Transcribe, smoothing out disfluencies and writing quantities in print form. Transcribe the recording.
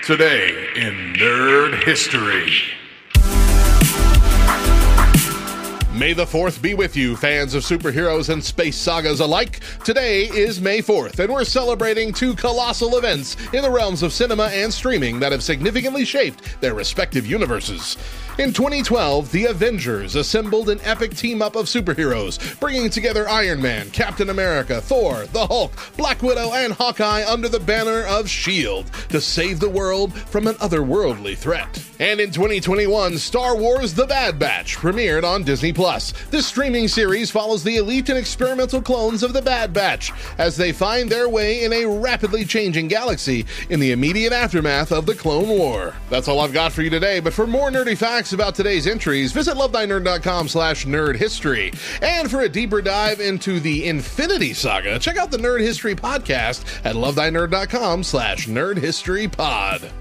Today in Nerd History. May the 4th be with you, fans of superheroes and space sagas alike. Today is May 4th, and we're celebrating two colossal events in the realms of cinema and streaming that have significantly shaped their respective universes. In 2012, the Avengers assembled an epic team-up of superheroes, bringing together Iron Man, Captain America, Thor, the Hulk, Black Widow, and Hawkeye under the banner of S.H.I.E.L.D. to save the world from an otherworldly threat. And in 2021, Star Wars The Bad Batch premiered on Disney+. This streaming series follows the elite and experimental clones of the Bad Batch as they find their way in a rapidly changing galaxy in the immediate aftermath of the Clone War. That's all I've got for you today, but for more nerdy facts about today's entries, visit lovethynerd.com/nerdhistory. And for a deeper dive into the Infinity Saga, check out the Nerd History Podcast at lovethynerd.com/nerdhistorypod.